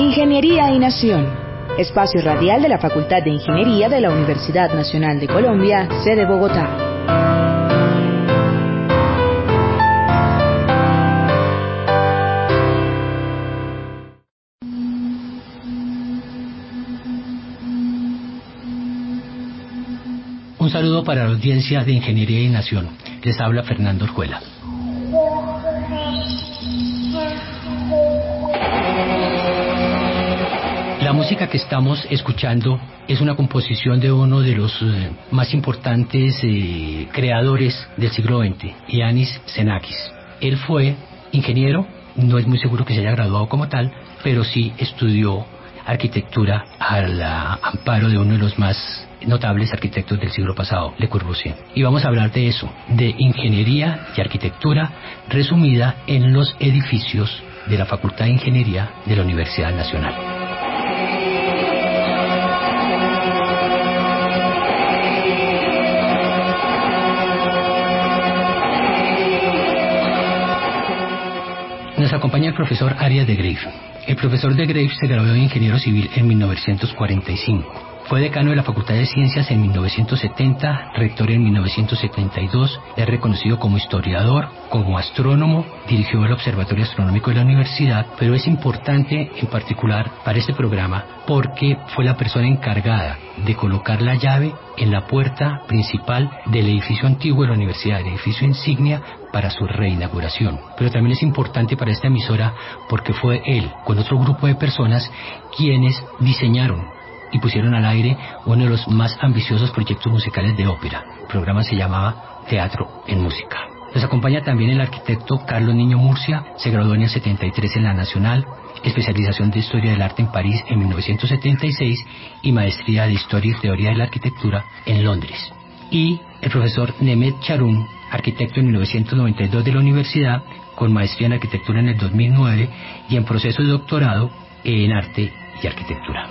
Ingeniería y Nación, espacio radial de la Facultad de Ingeniería de la Universidad Nacional de Colombia, sede Bogotá. Un saludo para la audiencia de Ingeniería y Nación. Les habla Fernando Orjuela. La música que estamos escuchando es una composición de uno de los más importantes creadores del siglo XX, Iannis Xenakis. Él fue ingeniero, no es muy seguro que se haya graduado como tal, pero sí estudió arquitectura al amparo de uno de los más notables arquitectos del siglo pasado, Le Corbusier. Y vamos a hablar de eso, de ingeniería y arquitectura resumida en los edificios de la Facultad de Ingeniería de la Universidad Nacional. Nos acompaña el profesor Arias de Greiff. El profesor de Greiff se graduó de ingeniero civil en 1945. Fue decano de la Facultad de Ciencias en 1970, rector en 1972, es reconocido como historiador, como astrónomo, dirigió el Observatorio Astronómico de la Universidad, pero es importante en particular para este programa porque fue la persona encargada de colocar la llave en la puerta principal del edificio antiguo de la universidad, el edificio insignia, para su reinauguración. Pero también es importante para esta emisora porque fue él, con otro grupo de personas, quienes diseñaron y pusieron al aire uno de los más ambiciosos proyectos musicales de ópera. El programa se llamaba Teatro en Música. Nos acompaña también el arquitecto Carlos Niño Murcia, se graduó en el 73 en la Nacional, especialización de Historia del Arte en París en 1976 y maestría de Historia y Teoría de la Arquitectura en Londres. Y el profesor Nemet Charun, arquitecto en 1992 de la universidad, con maestría en Arquitectura en el 2009 y en proceso de doctorado en Arte y Arquitectura.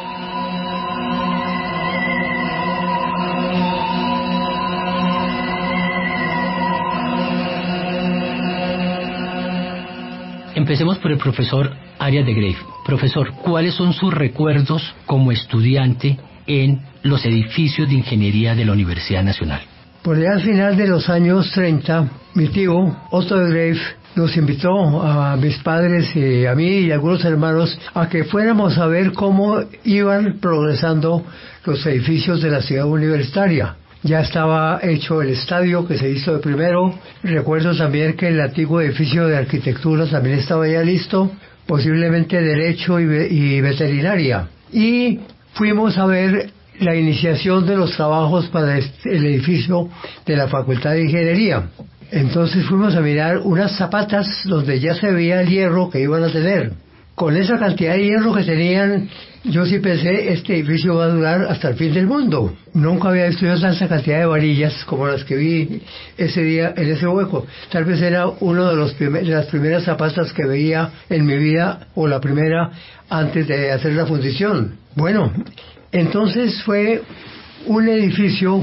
Empecemos por el profesor Arias de Greiff. Profesor, ¿cuáles son sus recuerdos como estudiante en los edificios de ingeniería de la Universidad Nacional? Por allá al final de los años 30, mi tío, Otto de Greiff, nos invitó a mis padres y a mí y a algunos hermanos a que fuéramos a ver cómo iban progresando los edificios de la ciudad universitaria. Ya estaba hecho el estadio que se hizo de primero. Recuerdo también que el antiguo edificio de arquitectura también estaba ya listo, posiblemente derecho y veterinaria. Y fuimos a ver la iniciación de los trabajos para el edificio de la Facultad de Ingeniería. Entonces fuimos a mirar unas zapatas donde ya se veía el hierro que iban a tener. Con esa cantidad de hierro que tenían, yo sí pensé, este edificio va a durar hasta el fin del mundo. Nunca había visto yo tanta cantidad de varillas como las que vi ese día en ese hueco. Tal vez era uno de las primeras zapatas que veía en mi vida, o la primera antes de hacer la fundición. Bueno, entonces fue un edificio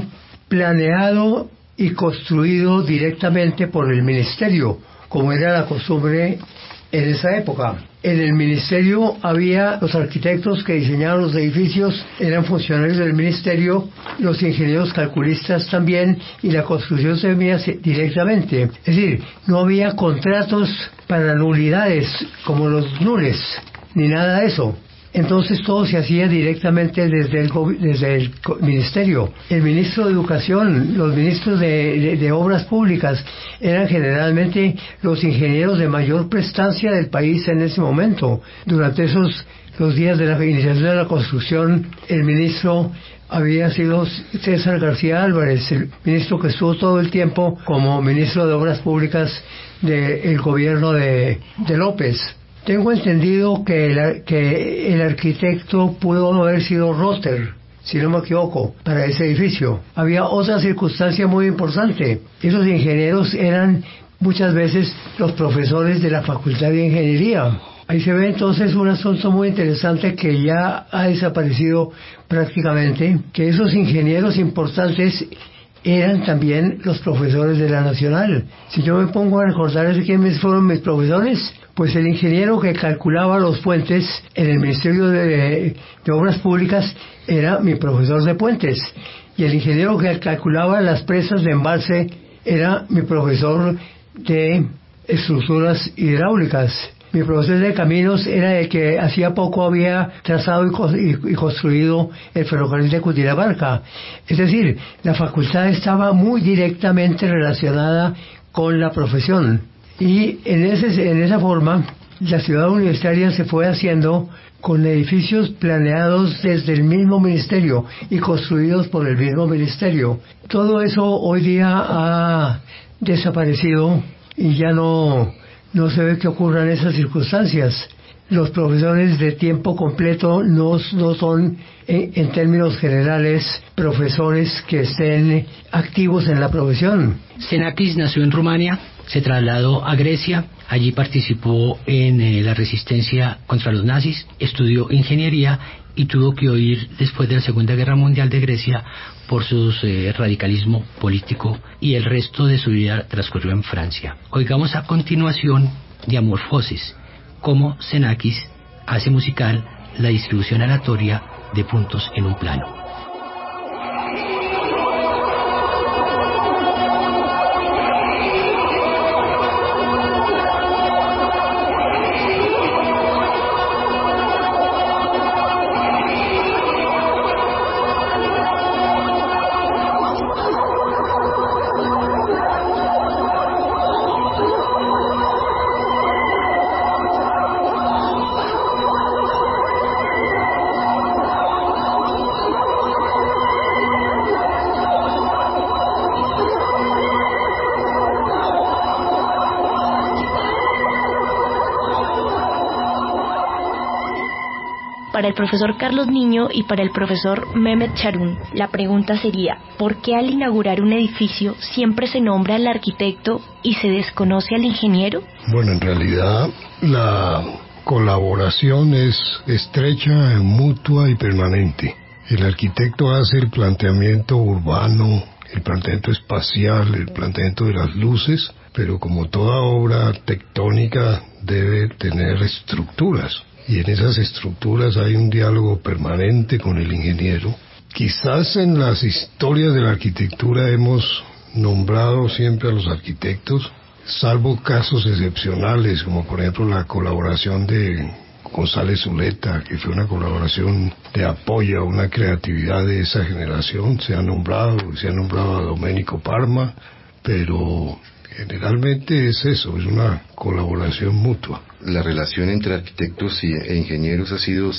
planeado y construido directamente por el ministerio, como era la costumbre en esa época. En el ministerio había los arquitectos que diseñaban los edificios, eran funcionarios del ministerio, los ingenieros calculistas también, y la construcción se veía directamente. Es decir, no había contratos para nulidades como los nules, ni nada de eso. Entonces todo se hacía directamente desde el ministerio. El ministro de Educación, los ministros de Obras Públicas eran generalmente los ingenieros de mayor prestancia del país en ese momento. Durante los días de la iniciación de la construcción, el ministro había sido César García Álvarez, el ministro que estuvo todo el tiempo como ministro de Obras Públicas del gobierno de López. Tengo entendido que el arquitecto pudo haber sido Rotter, si no me equivoco, para ese edificio. Había otra circunstancia muy importante. Esos ingenieros eran muchas veces los profesores de la Facultad de Ingeniería. Ahí se ve entonces un asunto muy interesante que ya ha desaparecido prácticamente, que esos ingenieros importantes eran también los profesores de la Nacional. Si yo me pongo a recordar quiénes fueron mis profesores, pues el ingeniero que calculaba los puentes en el Ministerio de Obras Públicas era mi profesor de puentes, y el ingeniero que calculaba las presas de embalse era mi profesor de estructuras hidráulicas. Mi profesor de caminos era el que hacía poco había trazado y construido el ferrocarril de Cundinamarca. Es decir, la facultad estaba muy directamente relacionada con la profesión. Y en esa forma, la ciudad universitaria se fue haciendo con edificios planeados desde el mismo ministerio y construidos por el mismo ministerio. Todo eso hoy día ha desaparecido y ya no se ve que ocurran esas circunstancias. Los profesores de tiempo completo no son, en términos generales, profesores que estén activos en la profesión. Xenakis nació en Rumania, se trasladó a Grecia, allí participó en la resistencia contra los nazis, estudió ingeniería y tuvo que huir después de la Segunda Guerra Mundial de Grecia por su radicalismo político, y el resto de su vida transcurrió en Francia. Oigamos a continuación Diamorfosis, cómo Xenakis hace musical la distribución aleatoria de puntos en un plano. Para el profesor Carlos Niño y para el profesor Mehmet Charun, la pregunta sería: ¿por qué al inaugurar un edificio siempre se nombra al arquitecto y se desconoce al ingeniero? Bueno, en realidad la colaboración es estrecha, mutua y permanente. El arquitecto hace el planteamiento urbano, el planteamiento espacial, el planteamiento de las luces, pero como toda obra tectónica debe tener estructuras. Y en esas estructuras hay un diálogo permanente con el ingeniero. Quizás en las historias de la arquitectura hemos nombrado siempre a los arquitectos, salvo casos excepcionales, como por ejemplo la colaboración de González Zuleta, que fue una colaboración de apoyo a una creatividad de esa generación. Se ha nombrado a Domenico Parma, pero generalmente es eso, es una colaboración mutua. La relación entre arquitectos e ingenieros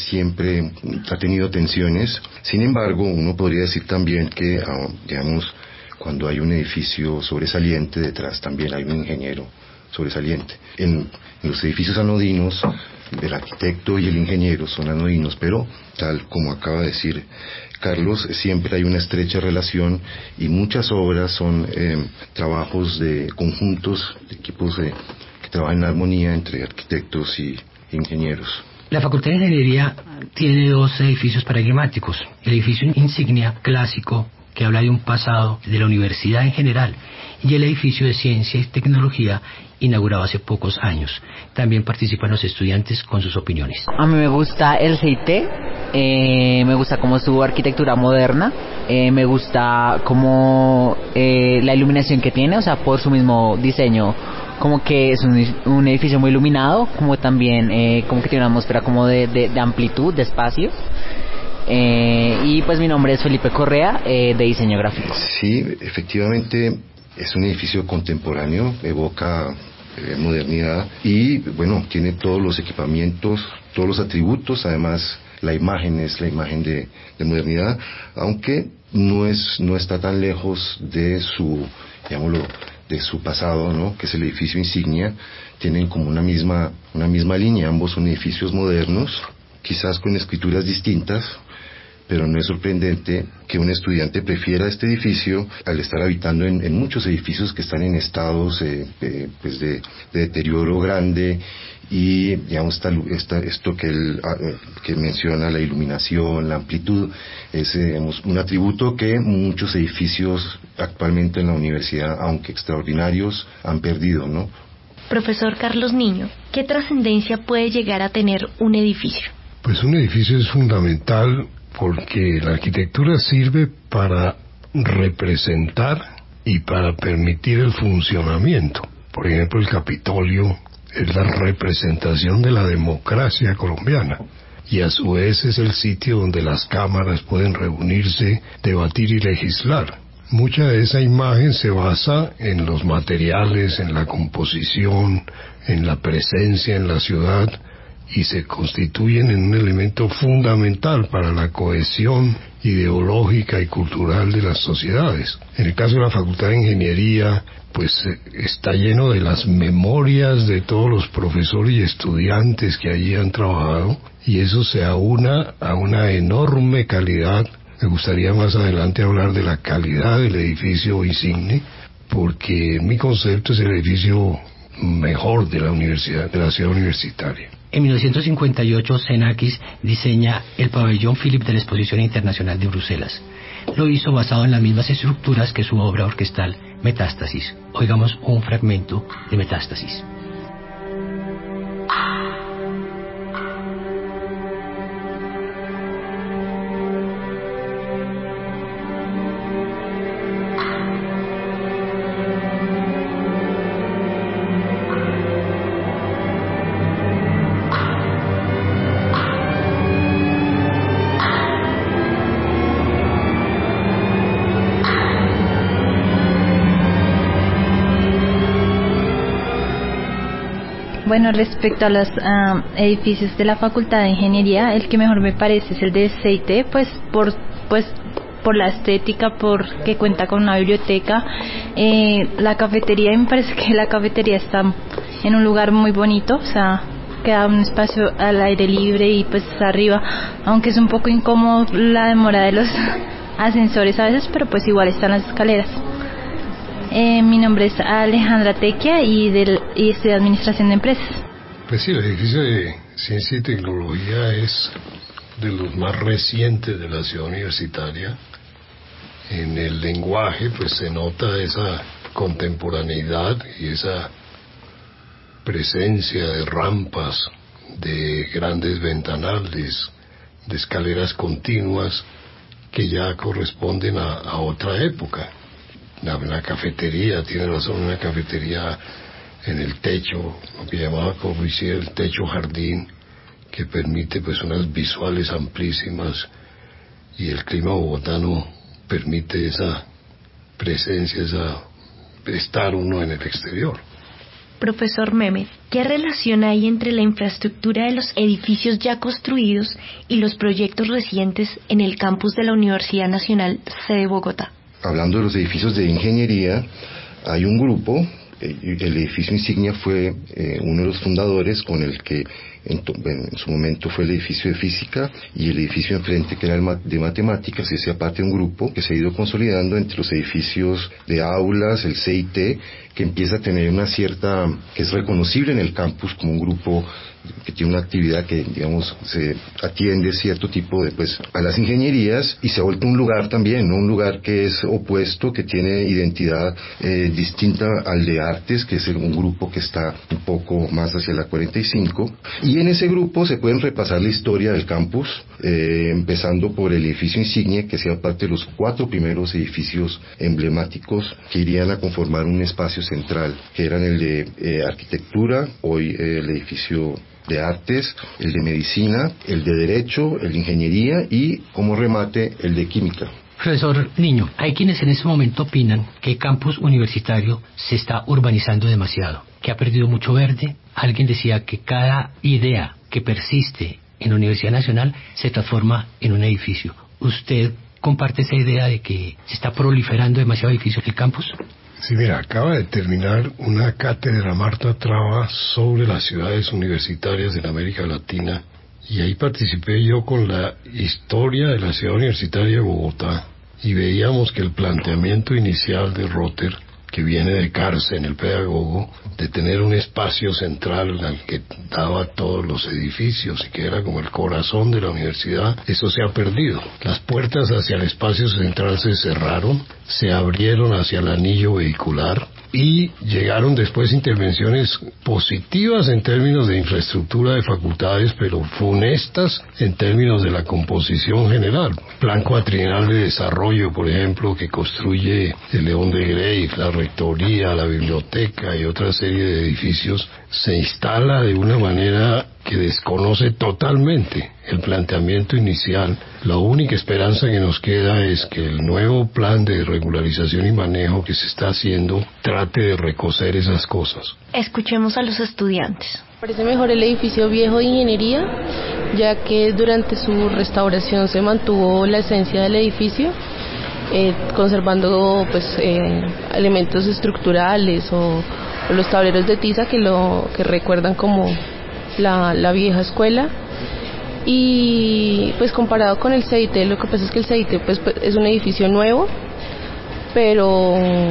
ha tenido tensiones. Sin embargo, uno podría decir también que, digamos, cuando hay un edificio sobresaliente, detrás también hay un ingeniero sobresaliente. En los edificios anodinos, el arquitecto y el ingeniero son anodinos, pero tal como acaba de decir Carlos, siempre hay una estrecha relación, y muchas obras son trabajos de conjuntos, de equipos que trabajan en armonía entre arquitectos y ingenieros. La Facultad de Ingeniería tiene dos edificios paradigmáticos: el edificio insignia clásico, que habla de un pasado de la universidad en general, y el edificio de Ciencia y Tecnología, inaugurado hace pocos años. También participan los estudiantes con sus opiniones. A mí me gusta el CIT, me gusta como su arquitectura moderna, me gusta como la iluminación que tiene, o sea, por su mismo diseño, como que es un edificio muy iluminado, como también como que tiene una atmósfera como de amplitud, de espacio. Y pues mi nombre es Felipe Correa, de diseño gráfico. Sí, efectivamente es un edificio contemporáneo, evoca modernidad y bueno, tiene todos los equipamientos, todos los atributos. Además la imagen es la imagen de modernidad, aunque no está tan lejos de su, digámoslo, de su pasado, ¿no?, que es el edificio insignia. Tienen como una misma línea. Ambos son edificios modernos, quizás con escrituras distintas, pero no es sorprendente que un estudiante prefiera este edificio al estar habitando en muchos edificios que están en estados pues de deterioro grande. Y digamos esto que menciona, la iluminación, la amplitud, es digamos, un atributo que muchos edificios actualmente en la universidad, aunque extraordinarios, han perdido, ¿no? Profesor Carlos Niño, ¿qué trascendencia puede llegar a tener un edificio? Pues un edificio es fundamental porque la arquitectura sirve para representar y para permitir el funcionamiento. Por ejemplo, el Capitolio es la representación de la democracia colombiana y a su vez es el sitio donde las cámaras pueden reunirse, debatir y legislar. Mucha de esa imagen se basa en los materiales, en la composición, en la presencia en la ciudad y se constituyen en un elemento fundamental para la cohesión ideológica y cultural de las sociedades. En el caso de la Facultad de Ingeniería, pues está lleno de las memorias de todos los profesores y estudiantes que allí han trabajado y eso se aúna a una enorme calidad. Me gustaría más adelante hablar de la calidad del edificio insigne, porque en mi concepto es el edificio mejor de la universidad, de la ciudad universitaria. En 1958, Xenakis diseña el pabellón Philippe de la Exposición Internacional de Bruselas. Lo hizo basado en las mismas estructuras que su obra orquestal Metástasis. Oigamos un fragmento de Metástasis. Bueno, respecto a los edificios de la Facultad de Ingeniería, el que mejor me parece es el de CIT, pues por la estética, porque cuenta con una biblioteca, la cafetería, me parece que la cafetería está en un lugar muy bonito, o sea, queda un espacio al aire libre y pues arriba, aunque es un poco incómodo la demora de los ascensores a veces, pero pues igual están las escaleras. Mi nombre es Alejandra Tequia y estudio Administración de Empresas. Pues sí, el edificio de Ciencia y Tecnología es de los más recientes de la ciudad universitaria. En el lenguaje pues se nota esa contemporaneidad y esa presencia de rampas, de grandes ventanales, de escaleras continuas que ya corresponden a otra época. La cafetería, tiene razón, una cafetería en el techo, lo que llamaba Corbusier el techo jardín, que permite pues unas visuales amplísimas, y el clima bogotano permite esa presencia, estar uno en el exterior. Profesor Mehmet, ¿qué relación hay entre la infraestructura de los edificios ya construidos y los proyectos recientes en el campus de la Universidad Nacional sede Bogotá? Hablando de los edificios de ingeniería, hay un grupo, el edificio insignia fue uno de los fundadores, con el que en su momento fue el edificio de física, y el edificio enfrente, que era el de matemáticas. Ese aparte un grupo que se ha ido consolidando entre los edificios de aulas, el CIT, que empieza a tener una cierta, que es reconocible en el campus como un grupo que tiene una actividad que, digamos, se atiende cierto tipo de, pues, a las ingenierías, y se ha vuelto un lugar también, ¿no? Un lugar que es opuesto, que tiene identidad distinta al de artes, que es un grupo que está un poco más hacia la 45, y en ese grupo se pueden repasar la historia del campus, empezando por el edificio insignia, que hacía parte de los 4 primeros edificios emblemáticos que irían a conformar un espacio central, que eran el de arquitectura, hoy el edificio de artes, el de medicina, el de derecho, el de ingeniería y, como remate, el de química. Profesor Niño, hay quienes en este momento opinan que el campus universitario se está urbanizando demasiado, que ha perdido mucho verde. Alguien decía que cada idea que persiste en la Universidad Nacional se transforma en un edificio. ¿Usted comparte esa idea de que se está proliferando demasiado edificio en el campus? Sí, mira, acaba de terminar una cátedra Marta Traba sobre las ciudades universitarias en América Latina, y ahí participé yo con la historia de la ciudad universitaria de Bogotá, y veíamos que el planteamiento inicial de Rother, que viene de Carsten, el pedagogo, de tener un espacio central al que daba todos los edificios y que era como el corazón de la universidad, eso se ha perdido. Las puertas hacia el espacio central se cerraron, se abrieron hacia el anillo vehicular, y llegaron después intervenciones positivas en términos de infraestructura de facultades, pero funestas en términos de la composición general. Plan cuatrienal de desarrollo, por ejemplo, que construye el León de Grave, la rectoría, la biblioteca y otra serie de edificios, se instala de una manera que desconoce totalmente el planteamiento inicial. La única esperanza que nos queda es que el nuevo plan de regularización y manejo que se está haciendo trate de recocer esas cosas. Escuchemos a los estudiantes. Parece mejor el edificio viejo de ingeniería, ya que durante su restauración se mantuvo la esencia del edificio, conservando elementos estructurales o los tableros de tiza que recuerdan como la vieja escuela. Y pues comparado con el CIT, lo que pasa es que el CIT pues es un edificio nuevo, pero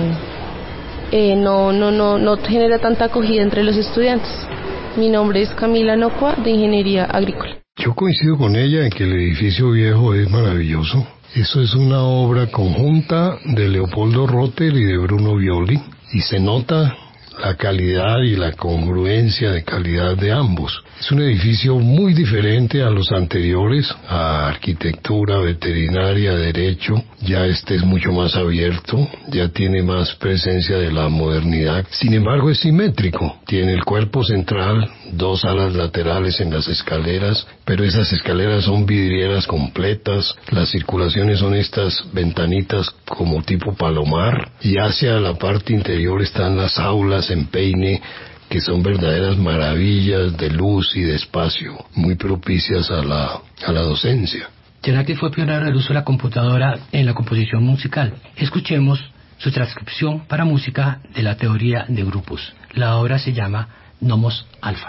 no genera tanta acogida entre los estudiantes. Mi nombre es Camila Nocua, de Ingeniería Agrícola. Yo coincido con ella en que el edificio viejo es maravilloso. Eso es una obra conjunta de Leopoldo Rother y de Bruno Violi, y se nota la calidad y la congruencia de calidad de ambos. Es un edificio muy diferente a los anteriores, a arquitectura, veterinaria, derecho. Ya este es mucho más abierto, ya tiene más presencia de la modernidad. Sin embargo, es simétrico. Tiene el cuerpo central, 2 alas laterales en las escaleras, pero esas escaleras son vidrieras completas. Las circulaciones son estas ventanitas como tipo palomar, y hacia la parte interior están las aulas en peine, que son verdaderas maravillas de luz y de espacio, muy propicias a la docencia. Yanaki fue pionero del uso de la computadora en la composición musical. Escuchemos su transcripción para música de la teoría de grupos. La obra se llama Nomos Alfa.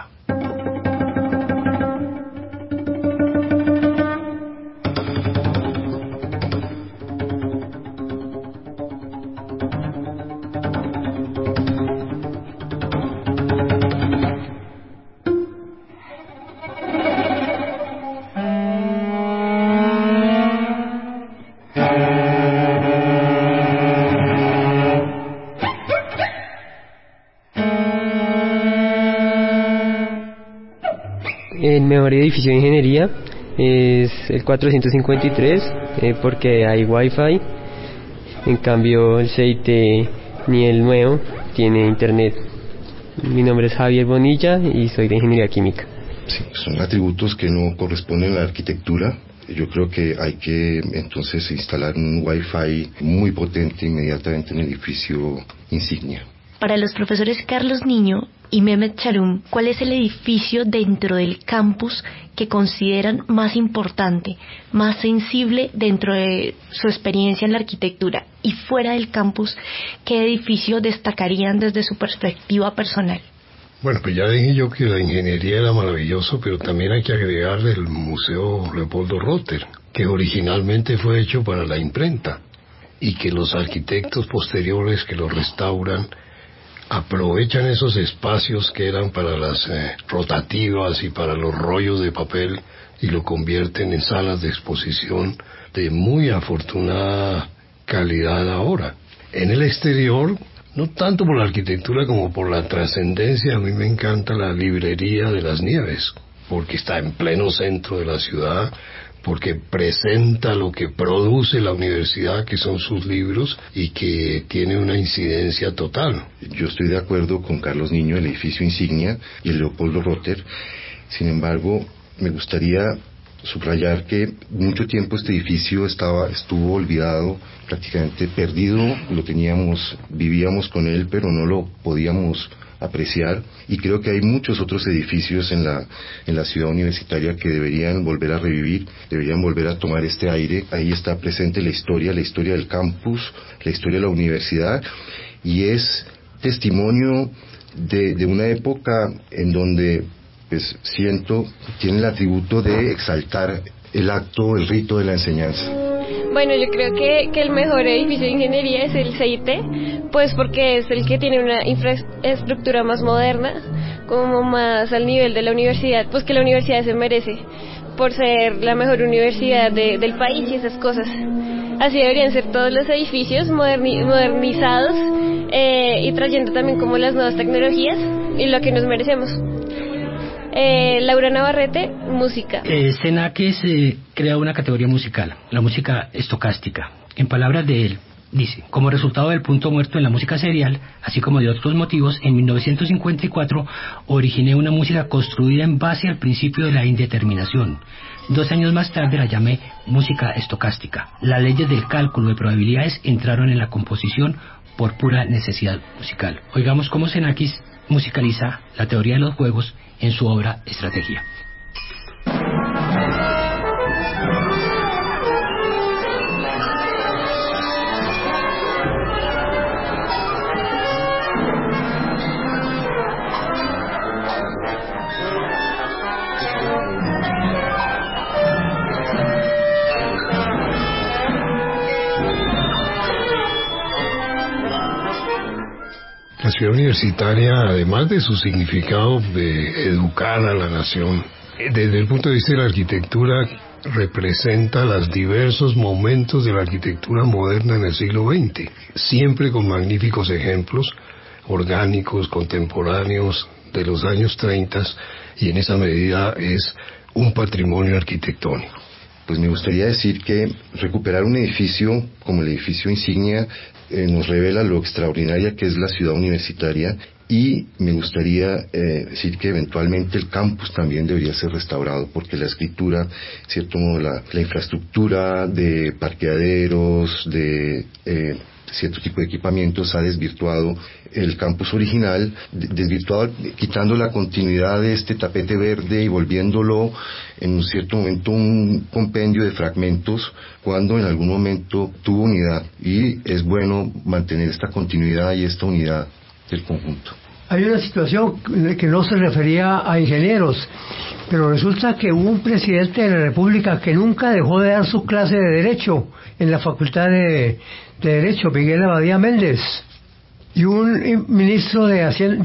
El mejor edificio de ingeniería es el 453 porque hay wifi. En cambio el CIT ni el nuevo tiene internet. Mi nombre es Javier Bonilla y soy de ingeniería química. Sí, son atributos que no corresponden a la arquitectura. Yo creo que hay que entonces instalar un wifi muy potente inmediatamente en el edificio insignia. Para los profesores Carlos Niño y Mehmet Charum, ¿cuál es el edificio dentro del campus que consideran más importante, más sensible dentro de su experiencia en la arquitectura? Y fuera del campus, ¿qué edificio destacarían desde su perspectiva personal? Bueno, pues ya dije yo que la ingeniería era maravilloso, pero también hay que agregarle el Museo Leopoldo Rother, que originalmente fue hecho para la imprenta, y que los arquitectos posteriores que lo restauran aprovechan esos espacios que eran para las rotativas y para los rollos de papel y lo convierten en salas de exposición de muy afortunada calidad ahora. En el exterior, no tanto por la arquitectura como por la trascendencia, a mí me encanta la librería de las Nieves, porque está en pleno centro de la ciudad, porque presenta lo que produce la universidad, que son sus libros, y que tiene una incidencia total. Yo estoy de acuerdo con Carlos Niño, el edificio insignia y el Leopoldo Rother. Sin embargo, me gustaría subrayar que mucho tiempo este edificio estuvo olvidado, prácticamente perdido. Vivíamos con él, pero no lo podíamos apreciar, y creo que hay muchos otros edificios en la ciudad universitaria que deberían volver a revivir, deberían volver a tomar este aire. Ahí está presente la historia del campus, la historia de la universidad, y es testimonio de una época en donde pues siento, tiene el atributo de exaltar el acto, el rito de la enseñanza. Bueno, yo creo que el mejor edificio de ingeniería es el CIT, pues porque es el que tiene una infraestructura más moderna, como más al nivel de la universidad, pues que la universidad se merece por ser la mejor universidad del país y esas cosas. Así deberían ser todos los edificios modernizados y trayendo también como las nuevas tecnologías y lo que nos merecemos. Laura Navarrete, música. Xenakis crea una categoría musical, la música estocástica. En palabras de él, dice: como resultado del punto muerto en la música serial, así como de otros motivos, en 1954 originé una música construida en base al principio de la indeterminación. 2 años más tarde la llamé música estocástica. Las leyes del cálculo de probabilidades entraron en la composición por pura necesidad musical. Oigamos cómo Xenakis musicaliza la teoría de los juegos en su obra Estrategia. La ciudad universitaria, además de su significado de educar a la nación, desde el punto de vista de la arquitectura, representa los diversos momentos de la arquitectura moderna en el siglo XX, siempre con magníficos ejemplos orgánicos, contemporáneos, de los años 30, y en esa medida es un patrimonio arquitectónico. Pues me gustaría decir que recuperar un edificio como el edificio insignia nos revela lo extraordinaria que es la ciudad universitaria, y me gustaría decir que eventualmente el campus también debería ser restaurado, porque la escritura, de cierto modo, la infraestructura de parqueaderos, de cierto tipo de equipamientos ha desvirtuado el campus original, quitando la continuidad de este tapete verde y volviéndolo en un cierto momento un compendio de fragmentos, cuando en algún momento tuvo unidad, y es bueno mantener esta continuidad y esta unidad del conjunto. Hay una situación que no se refería a ingenieros, pero resulta que hubo un presidente de la República que nunca dejó de dar su clase de Derecho en la Facultad de Derecho, Miguel Abadía Méndez, y un ministro de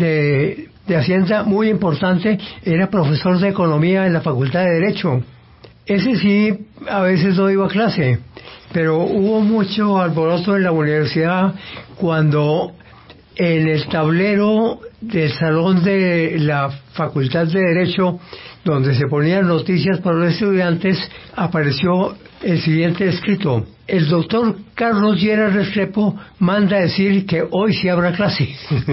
Hacienda muy importante era profesor de Economía en la Facultad de Derecho. Ese sí a veces no iba a clase, pero hubo mucho alboroto en la universidad cuando en el tablero del salón de la Facultad de Derecho, donde se ponían noticias para los estudiantes, apareció el siguiente escrito: el doctor Carlos Lleras Restrepo manda decir que hoy sí habrá clase.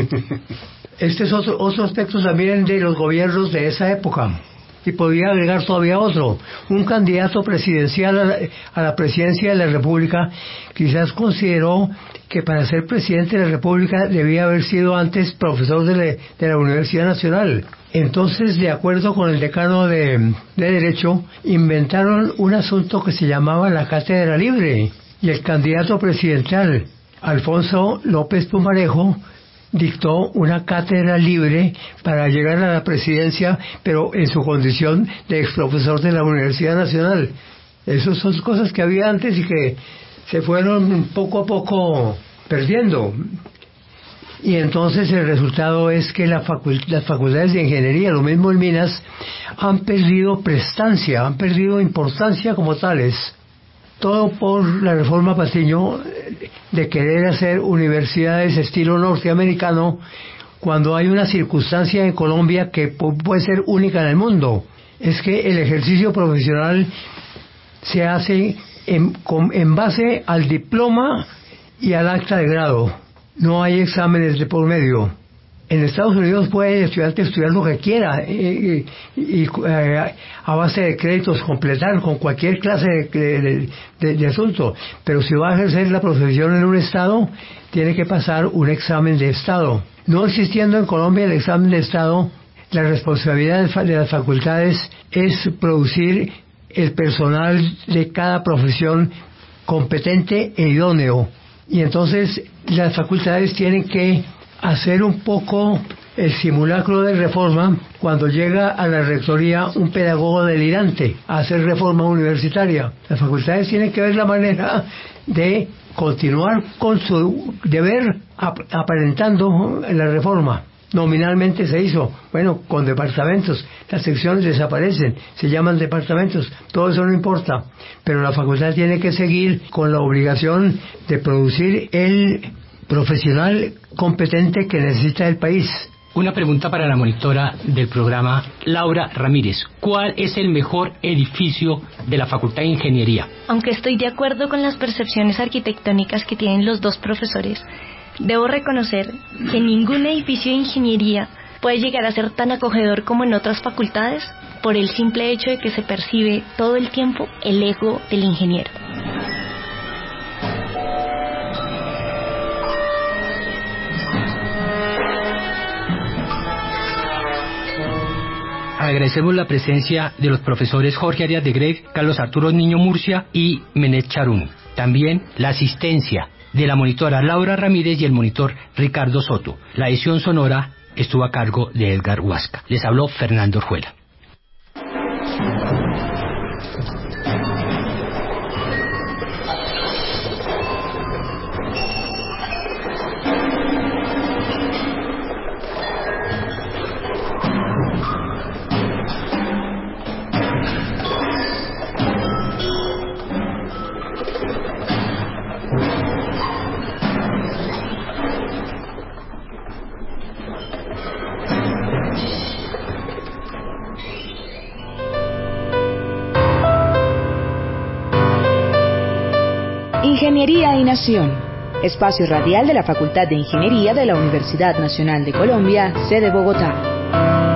Este es otro aspecto también de los gobiernos de esa época. Y podría agregar todavía otro: un candidato presidencial a la presidencia de la República quizás consideró que para ser presidente de la República debía haber sido antes profesor de la Universidad Nacional. Entonces, de acuerdo con el decano de Derecho, inventaron un asunto que se llamaba la cátedra libre, y el candidato presidencial, Alfonso López Pumarejo, dictó una cátedra libre para llegar a la presidencia, pero en su condición de exprofesor de la Universidad Nacional. Esas son cosas que había antes y que se fueron poco a poco perdiendo. Y entonces el resultado es que las facultades de ingeniería, lo mismo en Minas, han perdido prestancia, han perdido importancia como tales. Todo por la reforma Patiño de querer hacer universidades estilo norteamericano, cuando hay una circunstancia en Colombia que puede ser única en el mundo. Es que el ejercicio profesional se hace en base al diploma y al acta de grado. No hay exámenes de por medio. En Estados Unidos puede el estudiante estudiar lo que quiera y a base de créditos completar con cualquier clase de asunto. Pero si va a ejercer la profesión en un estado, tiene que pasar un examen de estado. No existiendo en Colombia el examen de estado, la responsabilidad de las facultades es producir el personal de cada profesión competente e idóneo. Y entonces las facultades tienen que hacer un poco el simulacro de reforma cuando llega a la rectoría un pedagogo delirante a hacer reforma universitaria. Las facultades tienen que ver la manera de continuar con su deber aparentando la reforma. Nominalmente se hizo, bueno, con departamentos, las secciones desaparecen, se llaman departamentos, todo eso no importa, pero la facultad tiene que seguir con la obligación de producir el profesional competente que necesita el país. Una pregunta para la monitora del programa, Laura Ramírez. ¿Cuál es el mejor edificio de la Facultad de Ingeniería? Aunque estoy de acuerdo con las percepciones arquitectónicas que tienen los dos profesores, debo reconocer que ningún edificio de ingeniería puede llegar a ser tan acogedor como en otras facultades por el simple hecho de que se percibe todo el tiempo el ego del ingeniero. Agradecemos la presencia de los profesores Jorge Arias de Greve, Carlos Arturo Niño Murcia y Menet Charún. También la asistencia de la monitora Laura Ramírez y el monitor Ricardo Soto. La edición sonora estuvo a cargo de Edgar Huasca. Les habló Fernando Orjuela. Ingeniería y Nación, espacio radial de la Facultad de Ingeniería de la Universidad Nacional de Colombia, sede Bogotá.